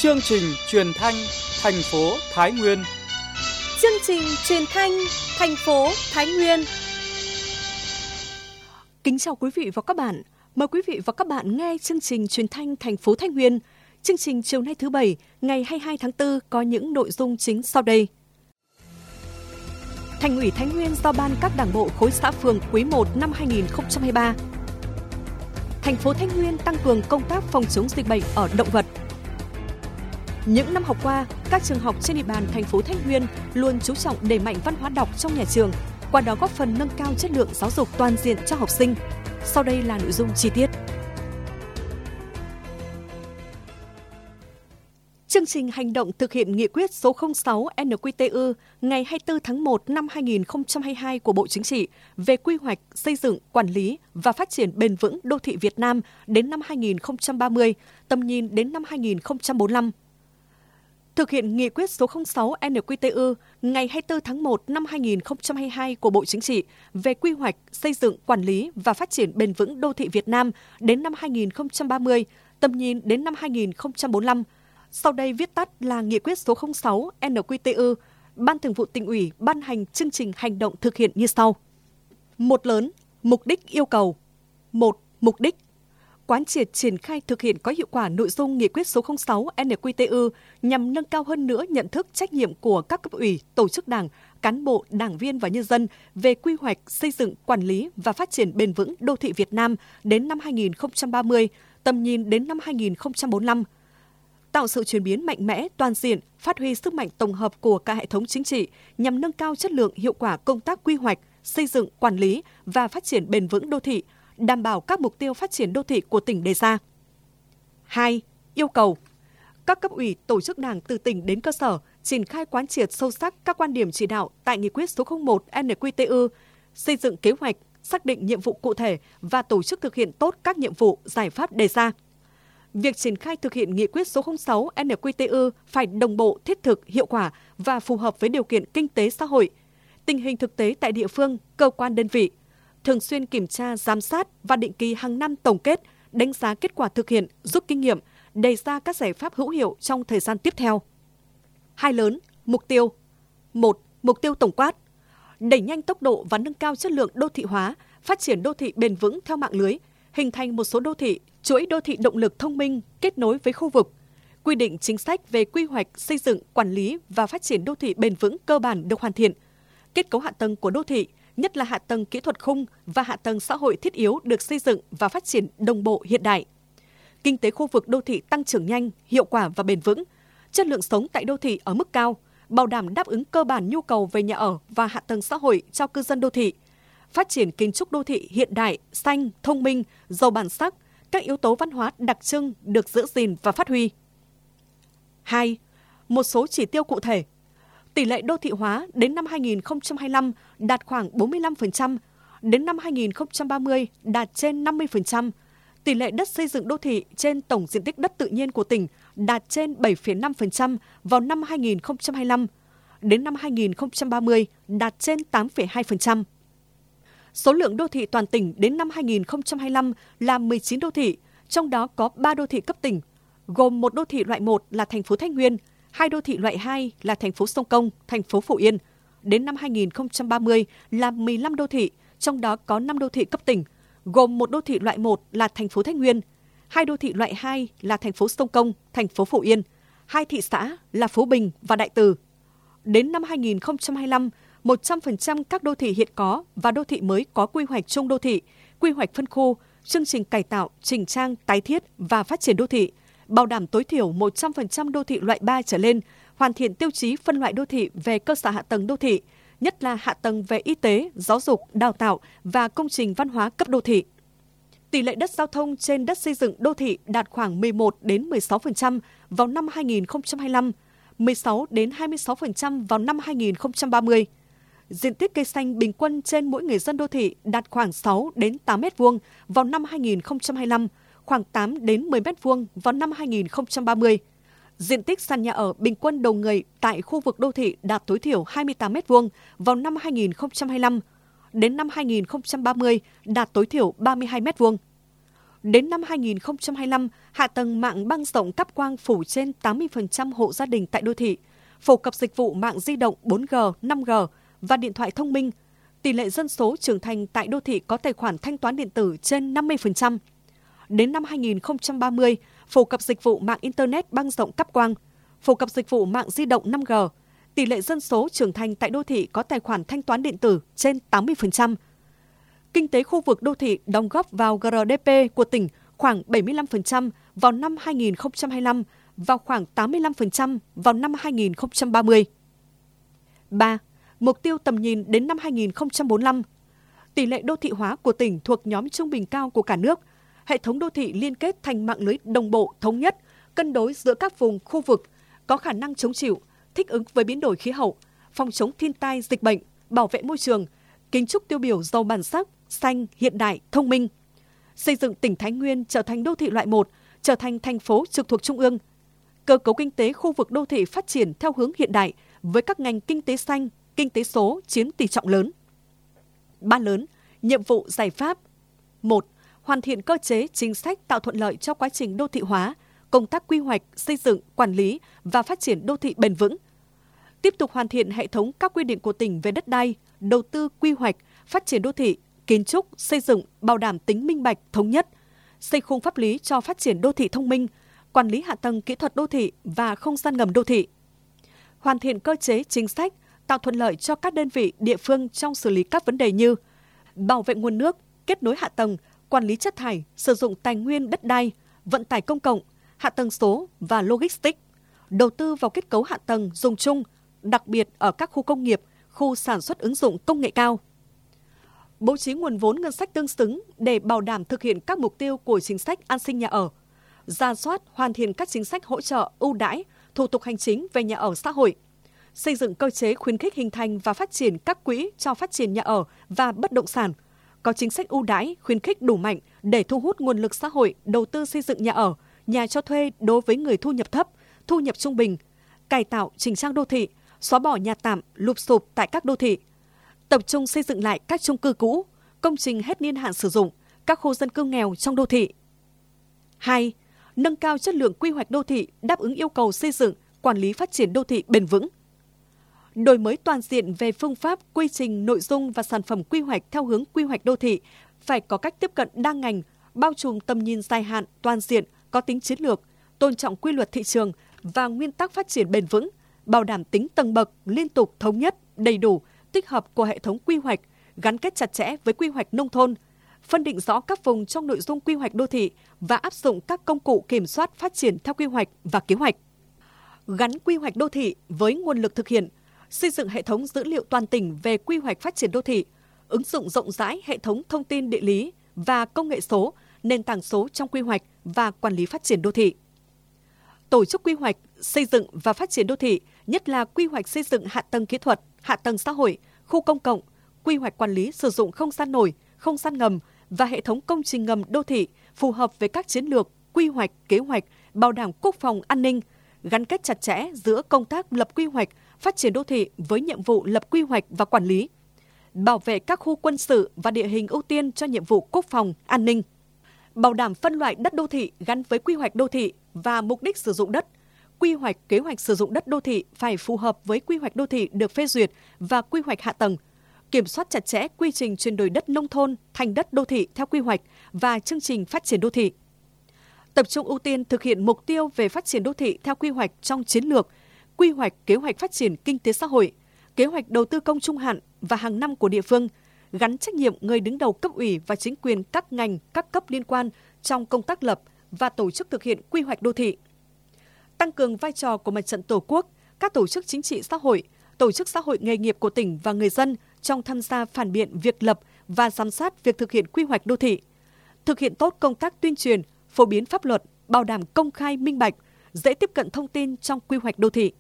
Chương trình truyền thanh thành phố Thái Nguyên. Chương trình truyền thanh thành phố Thái Nguyên. Kính chào quý vị và các bạn. Mời quý vị và các bạn nghe chương trình truyền thanh thành phố Thái Nguyên. Chương trình chiều nay thứ Bảy, ngày 22 tháng 4 có những nội dung chính sau đây. Thành ủy Thái Nguyên giao ban các đảng bộ khối xã phường quý 1 năm 2023. Thành phố Thái Nguyên tăng cường công tác phòng chống dịch bệnh ở động vật. Những năm học qua, các trường học trên địa bàn thành phố Thái Nguyên luôn chú trọng đẩy mạnh văn hóa đọc trong nhà trường, qua đó góp phần nâng cao chất lượng giáo dục toàn diện cho học sinh. Sau đây là nội dung chi tiết. Chương trình hành động thực hiện nghị quyết số 06 NQTU ngày 24 tháng 1 năm 2022 của Bộ Chính trị về quy hoạch, xây dựng, quản lý và phát triển bền vững đô thị Việt Nam đến năm 2030, tầm nhìn đến năm 2045. Thực hiện nghị quyết số 06 NQTU ngày 24 tháng 1 năm 2022 của Bộ Chính trị về quy hoạch, xây dựng, quản lý và phát triển bền vững đô thị Việt Nam đến năm 2030, tầm nhìn đến năm 2045. Sau đây viết tắt là nghị quyết số 06 NQTU, Ban Thường vụ Tỉnh ủy ban hành chương trình hành động thực hiện như sau. Một lớn, mục đích yêu cầu. 1. Mục đích. Quán triệt triển khai thực hiện có hiệu quả nội dung nghị quyết số 06 NQTU nhằm nâng cao hơn nữa nhận thức trách nhiệm của các cấp ủy, tổ chức đảng, cán bộ, đảng viên và nhân dân về quy hoạch, xây dựng, quản lý và phát triển bền vững đô thị Việt Nam đến năm 2030, tầm nhìn đến năm 2045. Tạo sự chuyển biến mạnh mẽ, toàn diện, phát huy sức mạnh tổng hợp của cả hệ thống chính trị nhằm nâng cao chất lượng hiệu quả công tác quy hoạch, xây dựng, quản lý và phát triển bền vững đô thị, đảm bảo các mục tiêu phát triển đô thị của tỉnh đề ra. 2. Yêu cầu các cấp ủy, tổ chức đảng từ tỉnh đến cơ sở triển khai quán triệt sâu sắc các quan điểm chỉ đạo tại nghị quyết số 01 NQTU, xây dựng kế hoạch, xác định nhiệm vụ cụ thể và tổ chức thực hiện tốt các nhiệm vụ, giải pháp đề ra. Việc triển khai thực hiện nghị quyết số 06 NQTU phải đồng bộ, thiết thực, hiệu quả và phù hợp với điều kiện kinh tế xã hội, tình hình thực tế tại địa phương, cơ quan đơn vị, thường xuyên kiểm tra, giám sát và định kỳ hàng năm tổng kết, đánh giá kết quả thực hiện, rút kinh nghiệm, đề ra các giải pháp hữu hiệu trong thời gian tiếp theo. 2 lớn, mục tiêu. 1. Mục tiêu tổng quát. Đẩy nhanh tốc độ và nâng cao chất lượng đô thị hóa, phát triển đô thị bền vững theo mạng lưới, hình thành một số đô thị, chuỗi đô thị động lực thông minh kết nối với khu vực. Quy định chính sách về quy hoạch, xây dựng, quản lý và phát triển đô thị bền vững cơ bản được hoàn thiện. Kết cấu hạ tầng của đô thị, nhất là hạ tầng kỹ thuật khung và hạ tầng xã hội thiết yếu được xây dựng và phát triển đồng bộ hiện đại. Kinh tế khu vực đô thị tăng trưởng nhanh, hiệu quả và bền vững. Chất lượng sống tại đô thị ở mức cao, bảo đảm đáp ứng cơ bản nhu cầu về nhà ở và hạ tầng xã hội cho cư dân đô thị. Phát triển kiến trúc đô thị hiện đại, xanh, thông minh, giàu bản sắc, các yếu tố văn hóa đặc trưng được giữ gìn và phát huy. 2. Một số chỉ tiêu cụ thể. Tỷ lệ đô thị hóa đến năm 2025 đạt khoảng 45%, đến năm 2030 đạt trên 50%. Tỷ lệ đất xây dựng đô thị trên tổng diện tích đất tự nhiên của tỉnh đạt trên 7,5% vào năm 2025, đến năm 2030 đạt trên 8,2%. Số lượng đô thị toàn tỉnh đến năm 2025 là 19 đô thị, trong đó có 3 đô thị cấp tỉnh, gồm một đô thị loại 1 là thành phố Thái Nguyên, 2 đô thị loại 2 là thành phố Sông Công, thành phố Phổ Yên. Đến năm 2030 là 15 đô thị, trong đó có 5 đô thị cấp tỉnh, gồm một đô thị loại 1 là thành phố Thái Nguyên, 2 đô thị loại 2 là thành phố Sông Công, thành phố Phổ Yên, 2 thị xã là Phú Bình và Đại Từ. Đến năm 2025, 100% các đô thị hiện có và đô thị mới có quy hoạch chung đô thị, quy hoạch phân khu, chương trình cải tạo, chỉnh trang, tái thiết và phát triển đô thị, bảo đảm tối thiểu 100% đô thị loại 3 trở lên, hoàn thiện tiêu chí phân loại đô thị về cơ sở hạ tầng đô thị, nhất là hạ tầng về y tế, giáo dục, đào tạo và công trình văn hóa cấp đô thị. Tỷ lệ đất giao thông trên đất xây dựng đô thị đạt khoảng 11 đến 16% vào năm 2025, 16 đến 26% vào năm 2030. Diện tích cây xanh bình quân trên mỗi người dân đô thị đạt khoảng 6 đến 8 m2 vào năm 2025, khoảng 8 đến 10 m2 vào năm 2030. Diện tích sàn nhà ở bình quân đầu người tại khu vực đô thị đạt tối thiểu 28 m2 vào năm 2025, đến năm 2030 đạt tối thiểu 32 m2. Đến năm 2025, hạ tầng mạng băng rộng cáp quang phủ trên 80% hộ gia đình tại đô thị, phổ cập dịch vụ mạng di động 4G, 5G và điện thoại thông minh. Tỷ lệ dân số trưởng thành tại đô thị có tài khoản thanh toán điện tử trên 50%. Đến năm 2030, phổ cập dịch vụ mạng Internet băng rộng cáp quang, phổ cập dịch vụ mạng di động 5G. Tỷ lệ dân số trưởng thành tại đô thị có tài khoản thanh toán điện tử trên 80%. Kinh tế khu vực đô thị đóng góp vào GDP của tỉnh khoảng 75% vào năm 2025 và khoảng 85% vào năm 2030. 3. Mục tiêu tầm nhìn đến năm 2045. Tỷ lệ đô thị hóa của tỉnh thuộc nhóm trung bình cao của cả nước. Hệ thống đô thị liên kết thành mạng lưới đồng bộ, thống nhất, cân đối giữa các vùng, khu vực, có khả năng chống chịu, thích ứng với biến đổi khí hậu, phòng chống thiên tai, dịch bệnh, bảo vệ môi trường, kiến trúc tiêu biểu giàu bản sắc, xanh, hiện đại, thông minh. Xây dựng tỉnh Thái Nguyên trở thành đô thị loại 1, trở thành thành phố trực thuộc Trung ương. Cơ cấu kinh tế khu vực đô thị phát triển theo hướng hiện đại với các ngành kinh tế xanh, kinh tế số chiếm tỷ trọng lớn. 3 lớn, nhiệm vụ giải pháp. 1. Hoàn thiện cơ chế chính sách tạo thuận lợi cho quá trình đô thị hóa, công tác quy hoạch, xây dựng, quản lý và phát triển đô thị bền vững. Tiếp tục hoàn thiện hệ thống các quy định của tỉnh về đất đai, đầu tư quy hoạch, phát triển đô thị, kiến trúc, xây dựng bảo đảm tính minh bạch, thống nhất, xây khung pháp lý cho phát triển đô thị thông minh, quản lý hạ tầng kỹ thuật đô thị và không gian ngầm đô thị. Hoàn thiện cơ chế chính sách tạo thuận lợi cho các đơn vị địa phương trong xử lý các vấn đề như bảo vệ nguồn nước, kết nối hạ tầng, quản lý chất thải, sử dụng tài nguyên đất đai, vận tải công cộng, hạ tầng số và logistics, đầu tư vào kết cấu hạ tầng dùng chung, đặc biệt ở các khu công nghiệp, khu sản xuất ứng dụng công nghệ cao. Bố trí nguồn vốn ngân sách tương xứng để bảo đảm thực hiện các mục tiêu của chính sách an sinh nhà ở, rà soát hoàn thiện các chính sách hỗ trợ, ưu đãi, thủ tục hành chính về nhà ở xã hội, xây dựng cơ chế khuyến khích hình thành và phát triển các quỹ cho phát triển nhà ở và bất động sản, có chính sách ưu đãi, khuyến khích đủ mạnh để thu hút nguồn lực xã hội đầu tư xây dựng nhà ở, nhà cho thuê đối với người thu nhập thấp, thu nhập trung bình, cải tạo chỉnh trang đô thị, xóa bỏ nhà tạm, lụp xụp tại các đô thị, tập trung xây dựng lại các chung cư cũ, công trình hết niên hạn sử dụng, các khu dân cư nghèo trong đô thị. 2. Nâng cao chất lượng quy hoạch đô thị đáp ứng yêu cầu xây dựng, quản lý phát triển đô thị bền vững. Đổi mới toàn diện về phương pháp, quy trình, nội dung và sản phẩm quy hoạch theo hướng quy hoạch đô thị, phải có cách tiếp cận đa ngành, bao trùm tầm nhìn dài hạn, toàn diện, có tính chiến lược, tôn trọng quy luật thị trường và nguyên tắc phát triển bền vững, bảo đảm tính tầng bậc, liên tục, thống nhất, đầy đủ, tích hợp của hệ thống quy hoạch, gắn kết chặt chẽ với quy hoạch nông thôn, phân định rõ các vùng trong nội dung quy hoạch đô thị và áp dụng các công cụ kiểm soát phát triển theo quy hoạch và kế hoạch. Gắn quy hoạch đô thị với nguồn lực thực hiện, xây dựng hệ thống dữ liệu toàn tỉnh về quy hoạch phát triển đô thị, ứng dụng rộng rãi hệ thống thông tin địa lý và công nghệ số, nền tảng số trong quy hoạch và quản lý phát triển đô thị. Tổ chức quy hoạch, xây dựng và phát triển đô thị, nhất là quy hoạch xây dựng hạ tầng kỹ thuật, hạ tầng xã hội, khu công cộng, quy hoạch quản lý sử dụng không gian nổi, không gian ngầm và hệ thống công trình ngầm đô thị phù hợp với các chiến lược, quy hoạch, kế hoạch, bảo đảm quốc phòng an ninh, gắn kết chặt chẽ giữa công tác lập quy hoạch, phát triển đô thị với nhiệm vụ lập quy hoạch và quản lý, bảo vệ các khu quân sự và địa hình ưu tiên cho nhiệm vụ quốc phòng, an ninh, bảo đảm phân loại đất đô thị gắn với quy hoạch đô thị và mục đích sử dụng đất. Quy hoạch, kế hoạch sử dụng đất đô thị phải phù hợp với quy hoạch đô thị được phê duyệt và quy hoạch hạ tầng, kiểm soát chặt chẽ quy trình chuyển đổi đất nông thôn thành đất đô thị theo quy hoạch và chương trình phát triển đô thị. Tập trung ưu tiên thực hiện mục tiêu về phát triển đô thị theo quy hoạch trong chiến lược, quy hoạch, kế hoạch phát triển kinh tế xã hội, kế hoạch đầu tư công trung hạn và hàng năm của địa phương, gắn trách nhiệm người đứng đầu cấp ủy và chính quyền các ngành, các cấp liên quan trong công tác lập và tổ chức thực hiện quy hoạch đô thị. Tăng cường vai trò của Mặt trận Tổ quốc, các tổ chức chính trị xã hội, tổ chức xã hội nghề nghiệp của tỉnh và người dân trong tham gia phản biện việc lập và giám sát việc thực hiện quy hoạch đô thị. Thực hiện tốt công tác tuyên truyền, phổ biến pháp luật, bảo đảm công khai minh bạch, dễ tiếp cận thông tin trong quy hoạch đô thị.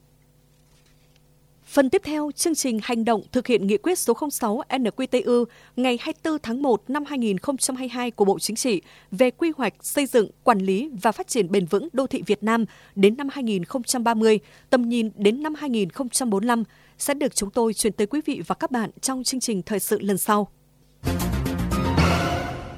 Phần tiếp theo, chương trình hành động thực hiện nghị quyết số 06 NQTU ngày 24 tháng 1 năm 2022 của Bộ Chính trị về quy hoạch xây dựng, quản lý và phát triển bền vững đô thị Việt Nam đến năm 2030, tầm nhìn đến năm 2045 sẽ được chúng tôi truyền tới quý vị và các bạn trong chương trình thời sự lần sau.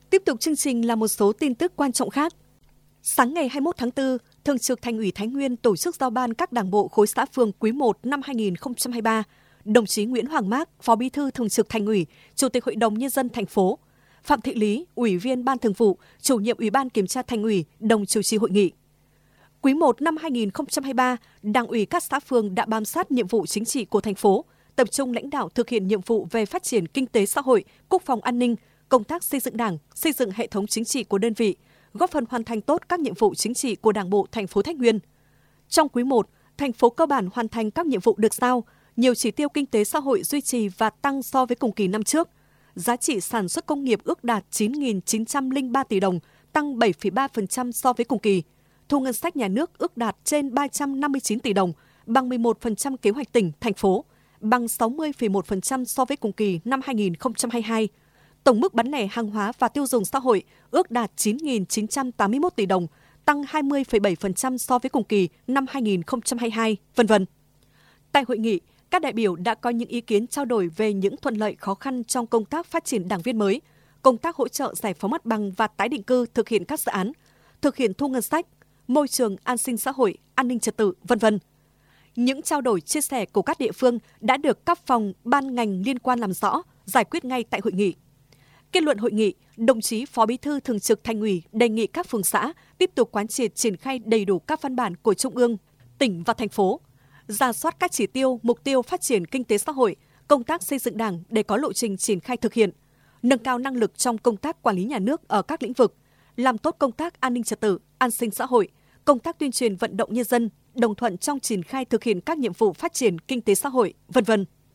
Tiếp tục chương trình là một số tin tức quan trọng khác. Sáng ngày 21 tháng 4, Thường trực Thành ủy Thái Nguyên tổ chức giao ban các đảng bộ khối xã phường quý 1 năm 2023. Đồng chí Nguyễn Hoàng Mác, Phó Bí thư Thường trực Thành ủy, Chủ tịch Hội đồng Nhân dân thành phố, Phạm Thị Lý, Ủy viên Ban Thường vụ, Chủ nhiệm Ủy ban Kiểm tra Thành ủy đồng chủ trì hội nghị. Quý 1 năm 2023, Đảng ủy các xã phường đã bám sát nhiệm vụ chính trị của thành phố, tập trung lãnh đạo thực hiện nhiệm vụ về phát triển kinh tế xã hội, quốc phòng an ninh, công tác xây dựng Đảng, xây dựng hệ thống chính trị của đơn vị, góp phần hoàn thành tốt các nhiệm vụ chính trị của Đảng bộ thành phố Thái Nguyên. Trong quý 1, thành phố cơ bản hoàn thành các nhiệm vụ được giao, nhiều chỉ tiêu kinh tế xã hội duy trì và tăng so với cùng kỳ năm trước. Giá trị sản xuất công nghiệp ước đạt 9.903 tỷ đồng, tăng 7,3% so với cùng kỳ. Thu ngân sách nhà nước ước đạt trên 359 tỷ đồng, bằng 11% kế hoạch tỉnh, thành phố, bằng 60,1% so với cùng kỳ năm 2022. Tổng mức bán lẻ hàng hóa và tiêu dùng xã hội ước đạt 9.981 tỷ đồng, tăng 20,7% so với cùng kỳ năm 2022, v.v. Tại hội nghị, các đại biểu đã có những ý kiến trao đổi về những thuận lợi khó khăn trong công tác phát triển đảng viên mới, công tác hỗ trợ giải phóng mặt bằng và tái định cư thực hiện các dự án, thực hiện thu ngân sách, môi trường an sinh xã hội, an ninh trật tự, v.v. Những trao đổi chia sẻ của các địa phương đã được các phòng, ban ngành liên quan làm rõ, giải quyết ngay tại hội nghị. Kết luận hội nghị, đồng chí Phó Bí thư Thường trực Thành ủy đề nghị các phường xã tiếp tục quán triệt triển khai đầy đủ các văn bản của Trung ương, tỉnh và thành phố, rà soát các chỉ tiêu, mục tiêu phát triển kinh tế xã hội, công tác xây dựng Đảng để có lộ trình triển khai thực hiện, nâng cao năng lực trong công tác quản lý nhà nước ở các lĩnh vực, làm tốt công tác an ninh trật tự, an sinh xã hội, công tác tuyên truyền vận động nhân dân, đồng thuận trong triển khai thực hiện các nhiệm vụ phát triển kinh tế xã hội, v.v.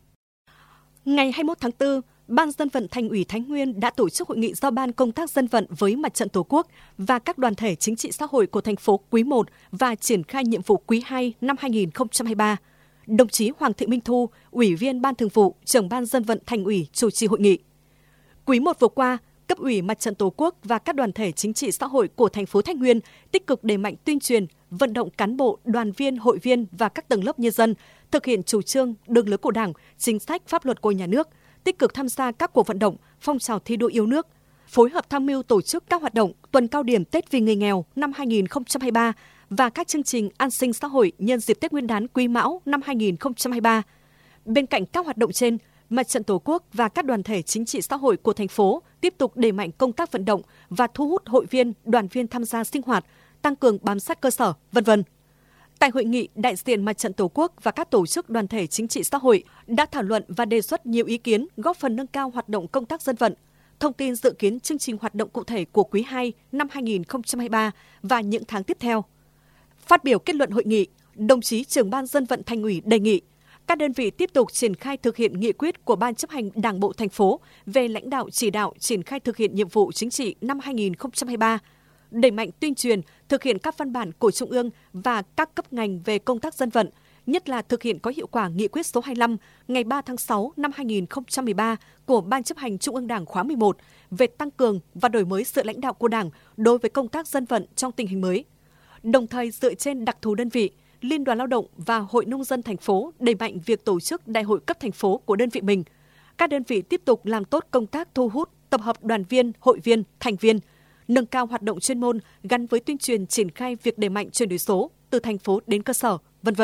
Ngày 21 tháng 4, Ban Dân vận Thành ủy Thái Nguyên đã tổ chức hội nghị giao ban công tác dân vận với Mặt trận Tổ quốc và các đoàn thể chính trị xã hội của thành phố quý 1 và triển khai nhiệm vụ quý 2 năm 2023. Đồng chí Hoàng Thị Minh Thu, Ủy viên Ban Thường vụ, Trưởng Ban Dân vận Thành ủy chủ trì hội nghị. Quý 1 vừa qua, Cấp ủy Mặt trận Tổ quốc và các đoàn thể chính trị xã hội của thành phố Thái Nguyên tích cực đẩy mạnh tuyên truyền, vận động cán bộ, đoàn viên, hội viên và các tầng lớp nhân dân thực hiện chủ trương, đường lối của Đảng, chính sách, pháp luật của nhà nước, tích cực tham gia các cuộc vận động, phong trào thi đua yêu nước, phối hợp tham mưu tổ chức các hoạt động tuần cao điểm Tết vì người nghèo năm 2023 và các chương trình an sinh xã hội nhân dịp Tết Nguyên đán Quý Mão năm 2023. Bên cạnh các hoạt động trên, Mặt trận Tổ quốc và các đoàn thể chính trị xã hội của thành phố tiếp tục đẩy mạnh công tác vận động và thu hút hội viên, đoàn viên tham gia sinh hoạt, tăng cường bám sát cơ sở, v.v. Tại hội nghị, đại diện Mặt trận Tổ quốc và các tổ chức đoàn thể chính trị xã hội đã thảo luận và đề xuất nhiều ý kiến góp phần nâng cao hoạt động công tác dân vận, thông tin dự kiến chương trình hoạt động cụ thể của quý 2 năm 2023 và những tháng tiếp theo. Phát biểu kết luận hội nghị, đồng chí Trưởng Ban Dân vận Thành ủy đề nghị các đơn vị tiếp tục triển khai thực hiện nghị quyết của Ban chấp hành Đảng bộ thành phố về lãnh đạo chỉ đạo triển khai thực hiện nhiệm vụ chính trị năm 2023, đẩy mạnh tuyên truyền, thực hiện các văn bản của Trung ương và các cấp ngành về công tác dân vận, nhất là thực hiện có hiệu quả nghị quyết số 25 ngày 3 tháng 6 năm 2013 của Ban chấp hành Trung ương Đảng khóa 11 về tăng cường và đổi mới sự lãnh đạo của Đảng đối với công tác dân vận trong tình hình mới. Đồng thời dựa trên đặc thù đơn vị, Liên đoàn Lao động và Hội Nông dân thành phố đẩy mạnh việc tổ chức đại hội cấp thành phố của đơn vị mình. Các đơn vị tiếp tục làm tốt công tác thu hút, tập hợp đoàn viên, hội viên, thành viên, nâng cao hoạt động chuyên môn gắn với tuyên truyền triển khai việc đẩy mạnh chuyển đổi số từ thành phố đến cơ sở, v.v.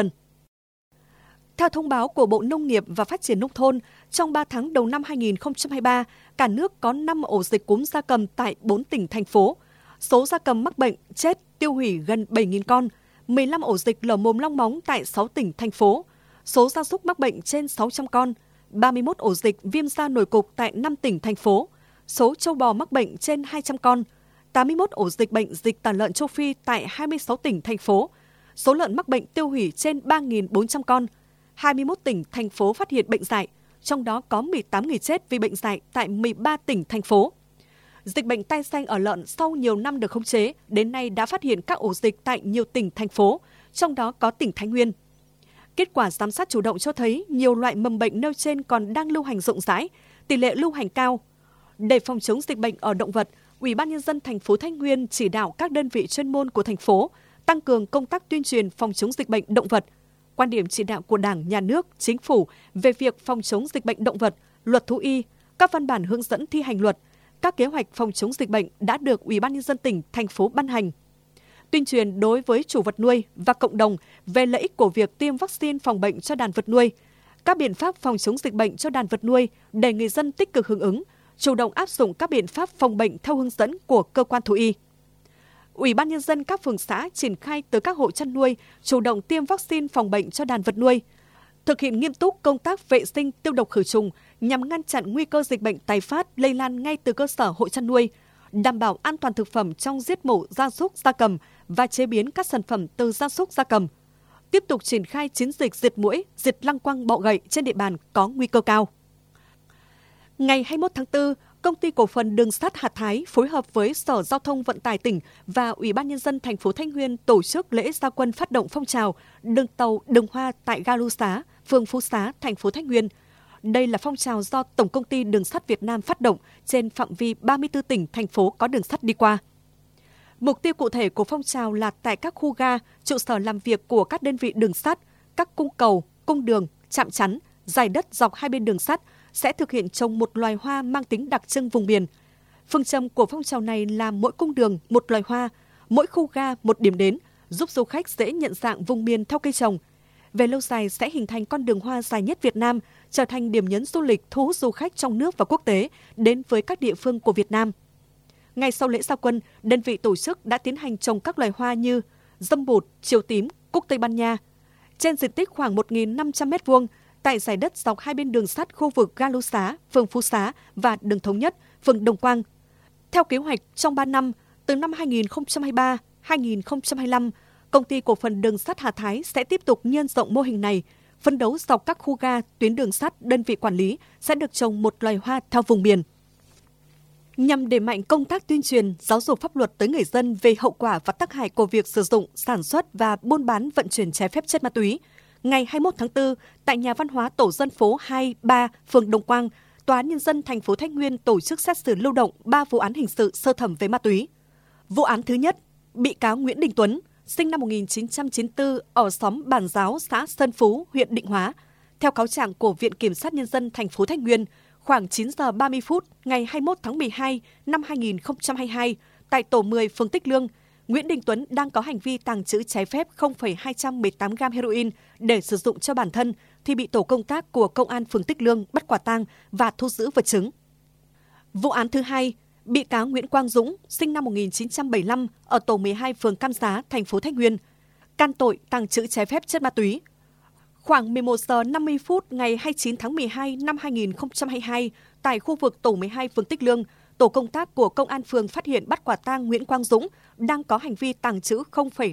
Theo thông báo của Bộ Nông nghiệp và Phát triển Nông thôn, trong 3 tháng đầu năm 2023, cả nước có 5 ổ dịch cúm gia cầm tại 4 tỉnh, thành phố. Số gia cầm mắc bệnh, chết, tiêu hủy gần 7.000 con, 15 ổ dịch lở mồm long móng tại 6 tỉnh, thành phố. Số gia súc mắc bệnh trên 600 con, 31 ổ dịch viêm da nổi cục tại 5 tỉnh, thành phố. Số trâu bò mắc bệnh trên 200 con, 81 ổ dịch bệnh dịch tả lợn châu Phi tại 26 tỉnh, thành phố. Số lợn mắc bệnh tiêu hủy trên 3.400 con, 21 tỉnh, thành phố phát hiện bệnh dại, trong đó có 18 người chết vì bệnh dại tại 13 tỉnh, thành phố. Dịch bệnh tai xanh ở lợn sau nhiều năm được khống chế, đến nay đã phát hiện các ổ dịch tại nhiều tỉnh, thành phố, trong đó có tỉnh Thái Nguyên. Kết quả giám sát chủ động cho thấy nhiều loại mầm bệnh nêu trên còn đang lưu hành rộng rãi, tỷ lệ lưu hành cao. Để phòng chống dịch bệnh ở động vật, Ủy ban Nhân dân thành phố Thái Nguyên chỉ đạo các đơn vị chuyên môn của thành phố tăng cường công tác tuyên truyền phòng chống dịch bệnh động vật. Quan điểm chỉ đạo của Đảng, Nhà nước, Chính phủ về việc phòng chống dịch bệnh động vật, luật thú y, các văn bản hướng dẫn thi hành luật, các kế hoạch phòng chống dịch bệnh đã được Ủy ban nhân dân tỉnh, thành phố ban hành. Tuyên truyền đối với chủ vật nuôi và cộng đồng về lợi ích của việc tiêm vaccine phòng bệnh cho đàn vật nuôi, các biện pháp phòng chống dịch bệnh cho đàn vật nuôi để người dân tích cực hưởng ứng, chủ động áp dụng các biện pháp phòng bệnh theo hướng dẫn của cơ quan thú y. Ủy ban nhân dân các phường xã triển khai tới các hộ chăn nuôi chủ động tiêm vaccine phòng bệnh cho đàn vật nuôi, thực hiện nghiêm túc công tác vệ sinh tiêu độc khử trùng nhằm ngăn chặn nguy cơ dịch bệnh tái phát lây lan ngay từ cơ sở hộ chăn nuôi, đảm bảo an toàn thực phẩm trong giết mổ gia súc gia cầm và chế biến các sản phẩm từ gia súc gia cầm. Tiếp tục triển khai chiến dịch diệt muỗi, diệt lăng quăng bọ gậy trên địa bàn có nguy cơ cao. Ngày 21 tháng 4, Công ty Cổ phần Đường sắt Hà Thái phối hợp với Sở Giao thông Vận tải tỉnh và Ủy ban nhân dân thành phố Thanh Nguyên tổ chức lễ ra quân phát động phong trào đường tàu đường hoa tại ga Lưu Xá, phường Phú Xá, thành phố Thanh Nguyên. Đây là phong trào do Tổng công ty Đường sắt Việt Nam phát động trên phạm vi 34 tỉnh, thành phố có đường sắt đi qua. Mục tiêu cụ thể của phong trào là tại các khu ga, trụ sở làm việc của các đơn vị đường sắt, các cung cầu, cung đường, trạm chắn, dải đất dọc hai bên đường sắt sẽ thực hiện trồng một loài hoa mang tính đặc trưng vùng miền. Phương châm của phong trào này là mỗi cung đường một loài hoa, mỗi khu ga một điểm đến, giúp du khách dễ nhận dạng vùng miền theo cây trồng. Về lâu dài sẽ hình thành con đường hoa dài nhất Việt Nam, trở thành điểm nhấn du lịch thu hút du khách trong nước và quốc tế đến với các địa phương của Việt Nam. Ngay sau lễ ra quân, đơn vị tổ chức đã tiến hành trồng các loài hoa như dâm bụt, chiều tím, cúc Tây Ban Nha. Trên diện tích khoảng 1.500 m2, tại dải đất dọc hai bên đường sắt khu vực ga Lưu Xá, phường Phú Xá và đường Thống Nhất, phường Đồng Quang. Theo kế hoạch, trong 3 năm, từ năm 2023-2025, Công ty Cổ phần Đường sắt Hà Thái sẽ tiếp tục nhân rộng mô hình này, phấn đấu dọc các khu ga, tuyến đường sắt, đơn vị quản lý sẽ được trồng một loài hoa theo vùng miền. Nhằm đẩy mạnh công tác tuyên truyền, giáo dục pháp luật tới người dân về hậu quả và tác hại của việc sử dụng, sản xuất và buôn bán vận chuyển trái phép chất ma túy, ngày 21 tháng 4, tại nhà văn hóa tổ dân phố 2, 3, phường Đồng Quang, Tòa án Nhân dân thành phố Thanh Nguyên tổ chức xét xử lưu động 3 vụ án hình sự sơ thẩm về ma túy. Vụ án thứ nhất, bị cáo Nguyễn Đình Tuấn, sinh năm 1994 ở xóm Bản Giáo, xã Sơn Phú, huyện Định Hóa. Theo cáo trạng của Viện Kiểm sát Nhân dân thành phố Thanh Nguyên, khoảng 9 giờ 30 phút ngày 21 tháng 12 năm 2022, tại tổ 10 phường Tích Lương, Nguyễn Đình Tuấn đang có hành vi tàng trữ trái phép 0,218 gam heroin để sử dụng cho bản thân thì bị tổ công tác của Công an phường Tích Lương bắt quả tang và thu giữ vật chứng. Vụ án thứ hai, bị cáo Nguyễn Quang Dũng, sinh năm 1975 ở tổ 12 phường Cam Giá, thành phố Thanh Nguyên, can tội tàng trữ trái phép chất ma túy. Khoảng 11 giờ 50 phút ngày 29 tháng 12 năm 2022, tại khu vực tổ 12 phường Tích Lương, tổ công tác của Công an phường phát hiện bắt quả tang Nguyễn Quang Dũng đang có hành vi tàng trữ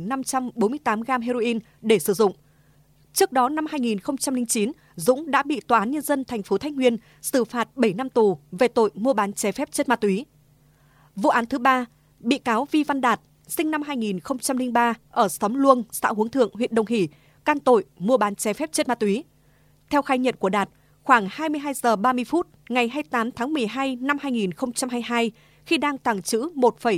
0,548 gam heroin để sử dụng. Trước đó năm 2009, Dũng đã bị Tòa án Nhân dân thành phố Thanh Nguyên xử phạt 7 năm tù về tội mua bán trái phép chất ma túy. Vụ án thứ ba, bị cáo Vi Văn Đạt, sinh năm 2003 ở xóm Luông, xã Huống Thượng, huyện Đồng Hỷ, can tội mua bán trái phép chất ma túy. Theo khai nhận của Đạt, khoảng 22 giờ 30 phút ngày 28 tháng 12 năm 2022, khi đang tàng trữ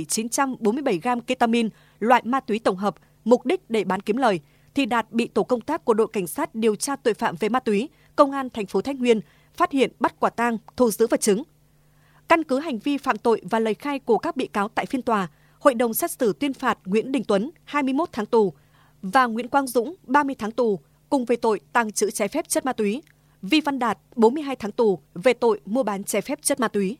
1,947 gam ketamin, loại ma túy tổng hợp, mục đích để bán kiếm lời, thì Đạt bị tổ công tác của đội cảnh sát điều tra tội phạm về ma túy, Công an thành phố Thanh Nguyên phát hiện, bắt quả tang, thu giữ vật chứng. Căn cứ hành vi phạm tội và lời khai của các bị cáo tại phiên tòa, Hội đồng xét xử tuyên phạt Nguyễn Đình Tuấn 21 tháng tù và Nguyễn Quang Dũng 30 tháng tù cùng về tội tàng trữ trái phép chất ma túy. Vi Văn Đạt 42 tháng tù về tội mua bán trái phép chất ma túy.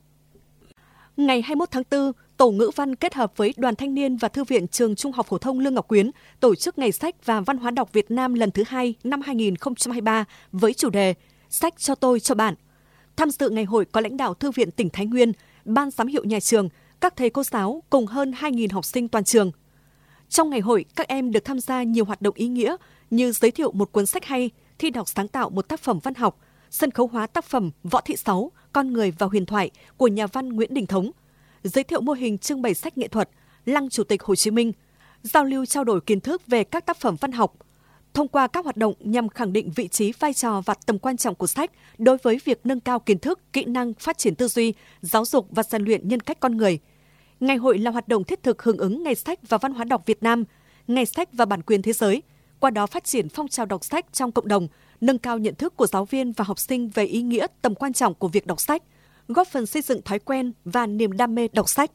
Ngày 21 tháng 4, Tổ ngữ văn kết hợp với Đoàn Thanh niên và Thư viện Trường Trung học phổ thông Lương Ngọc Quyến tổ chức Ngày sách và Văn hóa đọc Việt Nam lần thứ 2 năm 2023 với chủ đề Sách cho tôi cho bạn. Tham dự ngày hội có lãnh đạo Thư viện tỉnh Thái Nguyên, Ban giám hiệu nhà trường, các thầy cô giáo cùng hơn 2.000 học sinh toàn trường. Trong ngày hội, các em được tham gia nhiều hoạt động ý nghĩa như giới thiệu một cuốn sách hay, thi đọc sáng tạo một tác phẩm văn học, sân khấu hóa tác phẩm Võ Thị Sáu, Con người và huyền thoại của nhà văn Nguyễn Đình Thống, giới thiệu mô hình trưng bày sách nghệ thuật, Lăng Chủ tịch Hồ Chí Minh, giao lưu trao đổi kiến thức về các tác phẩm văn học. Thông qua các hoạt động nhằm khẳng định vị trí, vai trò và tầm quan trọng của sách đối với việc nâng cao kiến thức, kỹ năng, phát triển tư duy, giáo dục và rèn luyện nhân cách con người. Ngày hội là hoạt động thiết thực hưởng ứng Ngày sách và Văn hóa đọc Việt Nam, Ngày sách và Bản quyền thế giới, qua đó phát triển phong trào đọc sách trong cộng đồng, nâng cao nhận thức của giáo viên và học sinh về ý nghĩa, tầm quan trọng của việc đọc sách, góp phần xây dựng thói quen và niềm đam mê đọc sách.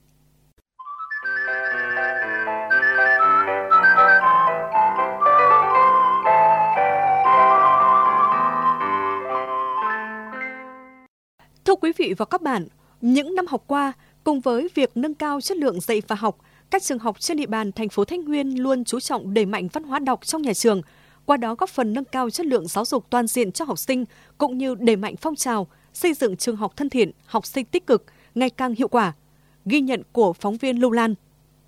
Thưa quý vị và các bạn, những năm học qua, cùng với việc nâng cao chất lượng dạy và học, các trường học trên địa bàn thành phố Thái Nguyên luôn chú trọng đẩy mạnh văn hóa đọc trong nhà trường, qua đó góp phần nâng cao chất lượng giáo dục toàn diện cho học sinh, cũng như đẩy mạnh phong trào xây dựng trường học thân thiện, học sinh tích cực, ngày càng hiệu quả. Ghi nhận của phóng viên Lưu Lan.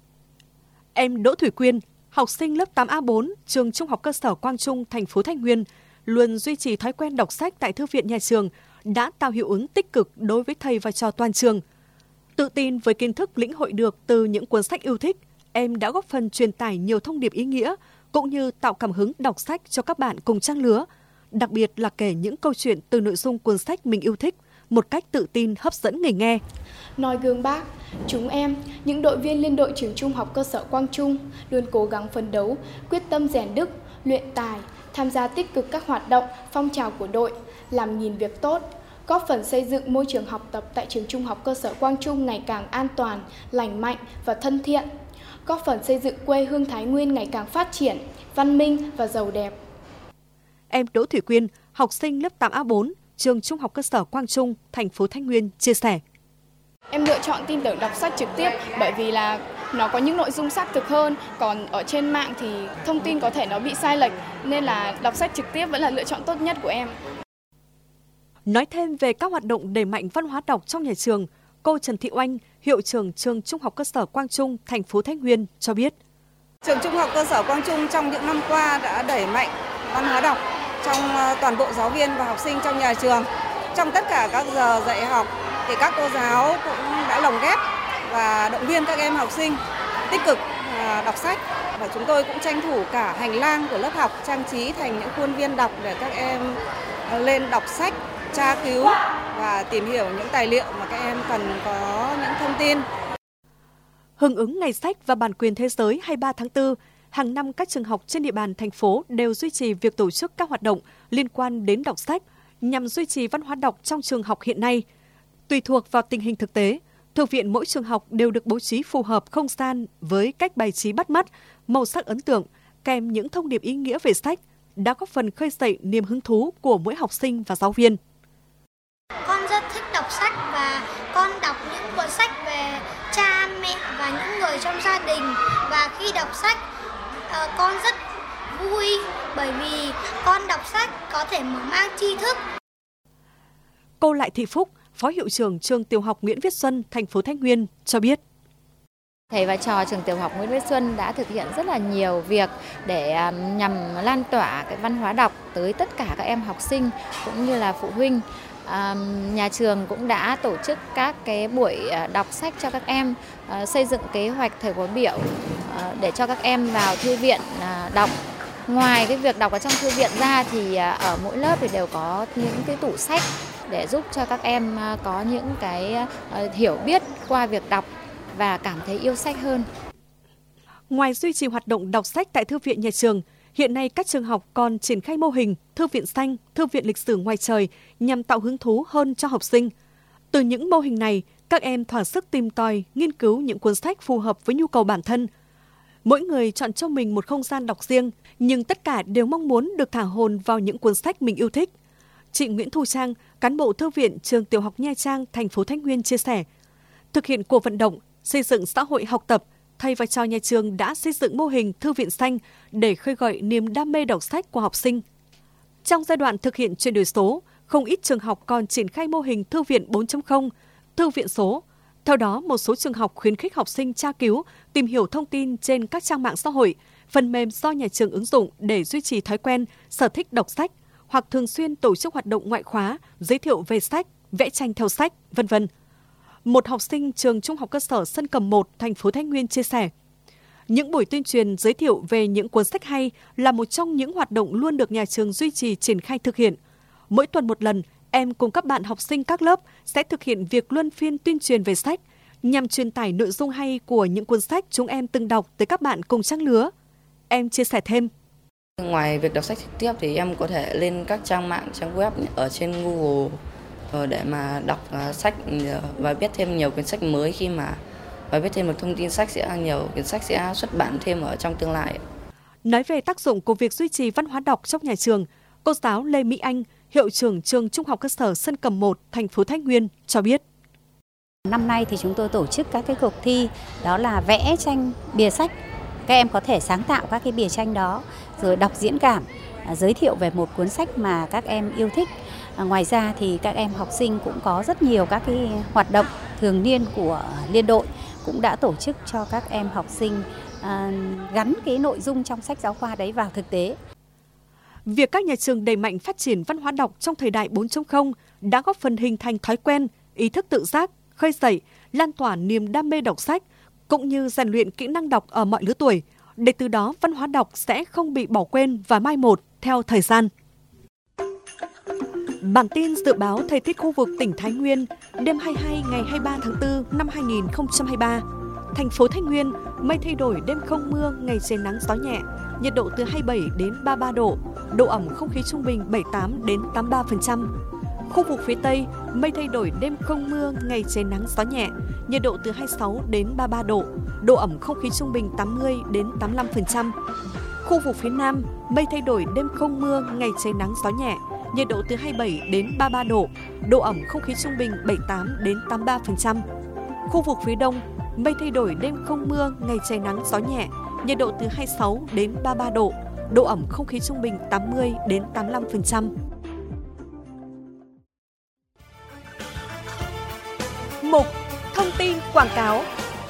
Em Đỗ Thủy Quyên, học sinh lớp 8A4, trường Trung học cơ sở Quang Trung, thành phố Thái Nguyên, luôn duy trì thói quen đọc sách tại thư viện nhà trường, đã tạo hiệu ứng tích cực đối với thầy và trò toàn trường. Tự tin với kiến thức lĩnh hội được từ những cuốn sách yêu thích, em đã góp phần truyền tải nhiều thông điệp ý nghĩa, cũng như tạo cảm hứng đọc sách cho các bạn cùng trang lứa, đặc biệt là kể những câu chuyện từ nội dung cuốn sách mình yêu thích một cách tự tin, hấp dẫn người nghe. Noi gương Bác, chúng em, những đội viên liên đội trường Trung học cơ sở Quang Trung, luôn cố gắng phấn đấu, quyết tâm rèn đức, luyện tài, tham gia tích cực các hoạt động, phong trào của đội, làm nghìn việc tốt, góp phần xây dựng môi trường học tập tại trường Trung học cơ sở Quang Trung ngày càng an toàn, lành mạnh và thân thiện, góp phần xây dựng quê hương Thái Nguyên ngày càng phát triển, văn minh và giàu đẹp. Em Đỗ Thủy Quyên, học sinh lớp 8A4, trường Trung học cơ sở Quang Trung, thành phố Thái Nguyên chia sẻ. Em lựa chọn tin tưởng đọc sách trực tiếp bởi vì là nó có những nội dung xác thực hơn, còn ở trên mạng thì thông tin có thể nó bị sai lệch, nên là đọc sách trực tiếp vẫn là lựa chọn tốt nhất của em. Nói thêm về các hoạt động đẩy mạnh văn hóa đọc trong nhà trường, cô Trần Thị Oanh, hiệu trưởng trường Trung học cơ sở Quang Trung, thành phố Thái Nguyên cho biết. Trường Trung học cơ sở Quang Trung trong những năm qua đã đẩy mạnh văn hóa đọc trong toàn bộ giáo viên và học sinh trong nhà trường. Trong tất cả các giờ dạy học thì các cô giáo cũng đã lồng ghép và động viên các em học sinh tích cực đọc sách. Và chúng tôi cũng tranh thủ cả hành lang của lớp học trang trí thành những khuôn viên đọc để các em lên đọc sách, tra cứu và tìm hiểu những tài liệu mà các em cần có những thông tin. Hưởng ứng Ngày sách và Bản quyền Thế giới 23 tháng 4, hàng năm các trường học trên địa bàn thành phố đều duy trì việc tổ chức các hoạt động liên quan đến đọc sách nhằm duy trì văn hóa đọc trong trường học hiện nay. Tùy thuộc vào tình hình thực tế, thư viện mỗi trường học đều được bố trí phù hợp không gian với cách bày trí bắt mắt, màu sắc ấn tượng, kèm những thông điệp ý nghĩa về sách, đã góp phần khơi dậy niềm hứng thú của mỗi học sinh và giáo viên. Con rất thích đọc sách và con đọc những cuốn sách về cha mẹ và những người trong gia đình, và khi đọc sách con rất vui bởi vì con đọc sách có thể mở mang tri thức. Cô Lại Thị Phúc, Phó Hiệu trưởng trường Tiểu học Nguyễn Viết Xuân, thành phố Thái Nguyên cho biết. Thầy và trò trường Tiểu học Nguyễn Viết Xuân đã thực hiện rất là nhiều việc để nhằm lan tỏa cái văn hóa đọc tới tất cả các em học sinh cũng như là phụ huynh. Nhà trường cũng đã tổ chức các cái buổi đọc sách cho các em, xây dựng kế hoạch thời khóa biểu để cho các em vào thư viện đọc. Ngoài cái việc đọc ở trong thư viện ra thì ở mỗi lớp thì đều có những cái tủ sách để giúp cho các em có những cái hiểu biết qua việc đọc và cảm thấy yêu sách hơn. Ngoài duy trì hoạt động đọc sách tại thư viện nhà trường, hiện nay các trường học còn triển khai mô hình thư viện xanh, thư viện lịch sử ngoài trời nhằm tạo hứng thú hơn cho học sinh. Từ những mô hình này, các em thỏa sức tìm tòi, nghiên cứu những cuốn sách phù hợp với nhu cầu bản thân. Mỗi người chọn cho mình một không gian đọc riêng, nhưng tất cả đều mong muốn được thả hồn vào những cuốn sách mình yêu thích. Chị Nguyễn Thu Trang, cán bộ thư viện trường Tiểu học Nha Trang, thành phố Thái Nguyên chia sẻ, thực hiện cuộc vận động xây dựng xã hội học tập, thầy và trò nhà trường đã xây dựng mô hình thư viện xanh để khơi gợi niềm đam mê đọc sách của học sinh. Trong giai đoạn thực hiện chuyển đổi số, không ít trường học còn triển khai mô hình thư viện 4.0, thư viện số. Theo đó, một số trường học khuyến khích học sinh tra cứu, tìm hiểu thông tin trên các trang mạng xã hội, phần mềm do nhà trường ứng dụng để duy trì thói quen, sở thích đọc sách, hoặc thường xuyên tổ chức hoạt động ngoại khóa, giới thiệu về sách, vẽ tranh theo sách, v.v. Một học sinh trường Trung học cơ sở Sân Cầm 1, thành phố Thái Nguyên chia sẻ, những buổi tuyên truyền giới thiệu về những cuốn sách hay là một trong những hoạt động luôn được nhà trường duy trì triển khai thực hiện. Mỗi tuần một lần, em cùng các bạn học sinh các lớp sẽ thực hiện việc luân phiên tuyên truyền về sách, nhằm truyền tải nội dung hay của những cuốn sách chúng em từng đọc tới các bạn cùng trang lứa. Em chia sẻ thêm. Ngoài việc đọc sách trực tiếp thì em có thể lên các trang mạng, trang web ở trên Google để mà đọc sách và biết thêm nhiều quyển sách mới và biết thêm một thông tin sách nhiều quyển sách sẽ xuất bản thêm ở trong tương lai. Nói về tác dụng của việc duy trì văn hóa đọc trong nhà trường, cô giáo Lê Mỹ Anh, hiệu trưởng trường Trung học cơ sở Sơn Cầm 1, thành phố Thái Nguyên cho biết. Năm nay thì chúng tôi tổ chức các cái cuộc thi, đó là vẽ tranh bìa sách. Các em có thể sáng tạo các cái bìa tranh đó, rồi đọc diễn cảm, giới thiệu về một cuốn sách mà các em yêu thích. Ngoài ra thì các em học sinh cũng có rất nhiều các cái hoạt động thường niên của liên đội cũng đã tổ chức cho các em học sinh gắn cái nội dung trong sách giáo khoa đấy vào thực tế. Việc các nhà trường đẩy mạnh phát triển văn hóa đọc trong thời đại 4.0 đã góp phần hình thành thói quen, ý thức tự giác, khơi dậy, lan tỏa niềm đam mê đọc sách, cũng như rèn luyện kỹ năng đọc ở mọi lứa tuổi, để từ đó văn hóa đọc sẽ không bị bỏ quên và mai một theo thời gian. Bản tin dự báo thời tiết khu vực tỉnh Thái Nguyên đêm 22 ngày 23 tháng 4 năm 2023. Thành phố Thái Nguyên, mây thay đổi, đêm không mưa, ngày trời nắng gió nhẹ, nhiệt độ từ 27 đến 33 độ, độ ẩm không khí trung bình 78 đến 83%. Khu vực phía Tây, mây thay đổi, đêm không mưa, ngày trời nắng gió nhẹ, nhiệt độ từ 26 đến 33 độ, độ ẩm không khí trung bình 80 đến 85%. Khu vực phía Nam, mây thay đổi, đêm không mưa, ngày trời nắng gió nhẹ, nhiệt độ từ 27 đến 33 độ, độ ẩm không khí trung bình 78 đến 83%. Khu vực phía Đông, mây thay đổi, đêm không mưa, ngày trời nắng gió nhẹ, nhiệt độ từ 26 đến 33 độ, độ ẩm không khí trung bình 80 đến 85%. Mục thông tin quảng cáo.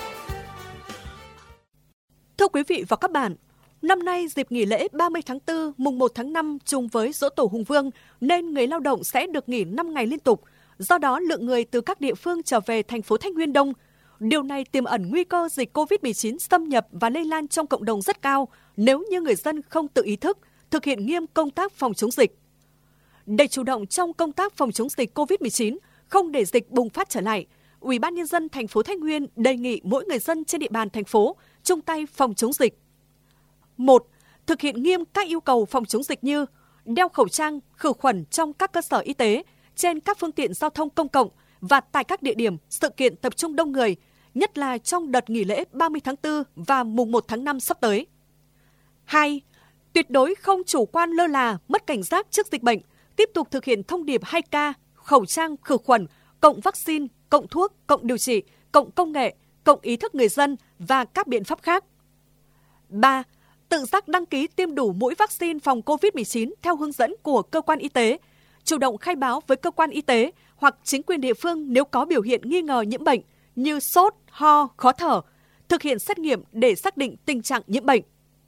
Thưa quý vị và các bạn, năm nay dịp nghỉ lễ 30 tháng 4, mùng 1 tháng 5 trùng với Giỗ Tổ Hùng Vương nên người lao động sẽ được nghỉ 5 ngày liên tục. Do đó, lượng người từ các địa phương trở về thành phố Thái Nguyên đông. Điều này tiềm ẩn nguy cơ dịch COVID-19 xâm nhập và lây lan trong cộng đồng rất cao nếu như người dân không tự ý thức, thực hiện nghiêm công tác phòng chống dịch. Để chủ động trong công tác phòng chống dịch COVID-19, không để dịch bùng phát trở lại, Ủy ban Nhân dân thành phố Thái Nguyên đề nghị mỗi người dân trên địa bàn thành phố chung tay phòng chống dịch. 1. Thực hiện nghiêm các yêu cầu phòng chống dịch như đeo khẩu trang, khử khuẩn trong các cơ sở y tế, trên các phương tiện giao thông công cộng và tại các địa điểm, sự kiện tập trung đông người, nhất là trong đợt nghỉ lễ 30 tháng 4 và mùng 1 tháng 5 sắp tới. 2. Tuyệt đối không chủ quan lơ là, mất cảnh giác trước dịch bệnh, tiếp tục thực hiện thông điệp 2K, khẩu trang, khử khuẩn, cộng vaccine, cộng thuốc, cộng điều trị, cộng công nghệ, cộng ý thức người dân và các biện pháp khác. 3. Tự giác đăng ký tiêm đủ mũi vaccine phòng COVID-19 theo hướng dẫn của cơ quan y tế, chủ động khai báo với cơ quan y tế hoặc chính quyền địa phương nếu có biểu hiện nghi ngờ nhiễm bệnh như sốt, ho, khó thở, thực hiện xét nghiệm để xác định tình trạng nhiễm bệnh.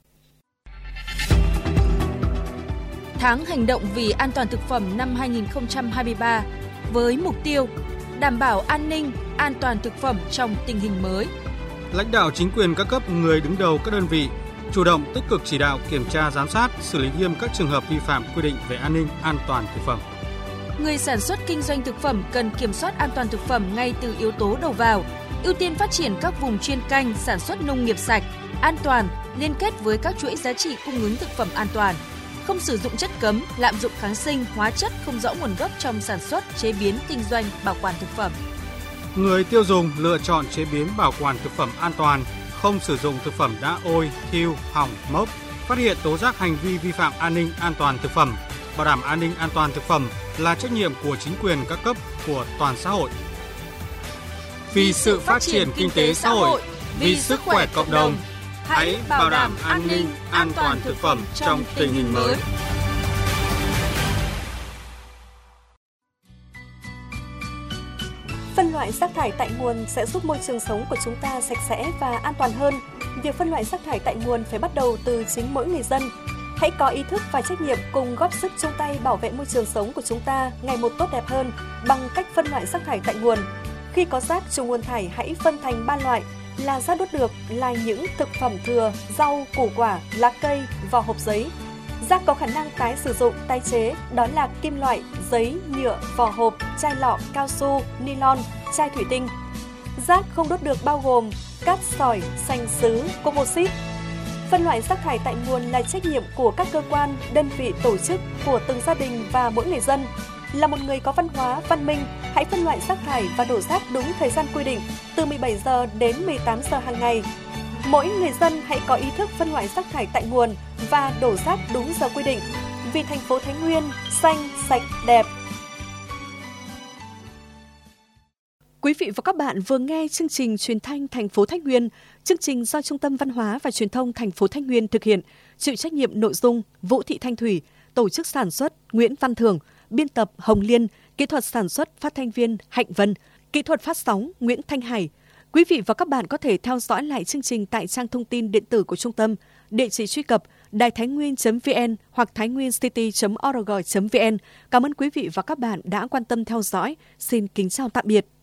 Tháng hành động vì an toàn thực phẩm năm 2023 với mục tiêu đảm bảo an ninh, an toàn thực phẩm trong tình hình mới. Lãnh đạo chính quyền các cấp, người đứng đầu các đơn vị chủ động tích cực chỉ đạo, kiểm tra, giám sát, xử lý nghiêm các trường hợp vi phạm quy định về an ninh, an toàn thực phẩm. Người sản xuất kinh doanh thực phẩm cần kiểm soát an toàn thực phẩm ngay từ yếu tố đầu vào, ưu tiên phát triển các vùng chuyên canh sản xuất nông nghiệp sạch, an toàn, liên kết với các chuỗi giá trị cung ứng thực phẩm an toàn, không sử dụng chất cấm, lạm dụng kháng sinh, hóa chất không rõ nguồn gốc trong sản xuất, chế biến, kinh doanh, bảo quản thực phẩm. Người tiêu dùng lựa chọn chế biến, bảo quản thực phẩm an toàn, không sử dụng thực phẩm đã ôi, thiêu, hỏng, mốc, phát hiện tố giác hành vi vi phạm an ninh an toàn thực phẩm, bảo đảm an ninh an toàn thực phẩm là trách nhiệm của chính quyền các cấp, của toàn xã hội. Vì sự phát triển kinh tế xã hội, vì sức khỏe cộng đồng, hãy bảo đảm an ninh an toàn thực phẩm trong tình hình mới. Phân loại rác thải tại nguồn sẽ giúp môi trường sống của chúng ta sạch sẽ và an toàn hơn. Việc phân loại rác thải tại nguồn phải bắt đầu từ chính mỗi người dân. Hãy có ý thức và trách nhiệm cùng góp sức chung tay bảo vệ môi trường sống của chúng ta ngày một tốt đẹp hơn bằng cách phân loại rác thải tại nguồn. Khi có rác trùng nguồn thải, hãy phân thành 3 loại là rác đốt được, là những thực phẩm thừa, rau, củ quả, lá cây, vỏ hộp giấy. Rác có khả năng tái sử dụng, tái chế, đó là kim loại, giấy, nhựa, vỏ hộp, chai lọ, cao su, nylon, chai thủy tinh. Rác không đốt được bao gồm cát sỏi, sành sứ, composite. Phân loại rác thải tại nguồn là trách nhiệm của các cơ quan, đơn vị, tổ chức, của từng gia đình và mỗi người dân. Là một người có văn hóa, văn minh, hãy phân loại rác thải và đổ rác đúng thời gian quy định từ 17 giờ đến 18 giờ hàng ngày. Mỗi người dân hãy có ý thức phân loại rác thải tại nguồn và đổ rác đúng giờ quy định. Vì thành phố Thái Nguyên xanh, sạch, đẹp. Quý vị và các bạn vừa nghe chương trình truyền thanh thành phố Thái Nguyên. Chương trình do Trung tâm Văn hóa và Truyền thông thành phố Thái Nguyên thực hiện, chịu trách nhiệm nội dung Vũ Thị Thanh Thủy, tổ chức sản xuất Nguyễn Văn Thường, biên tập Hồng Liên, kỹ thuật sản xuất phát thanh viên Hạnh Vân, kỹ thuật phát sóng Nguyễn Thanh Hải. Quý vị và các bạn có thể theo dõi lại chương trình tại trang thông tin điện tử của trung tâm, địa chỉ truy cập đàitháinguyen.vn hoặc thainwiencity.org.vn. Cảm ơn quý vị và các bạn đã quan tâm theo dõi. Xin kính chào tạm biệt.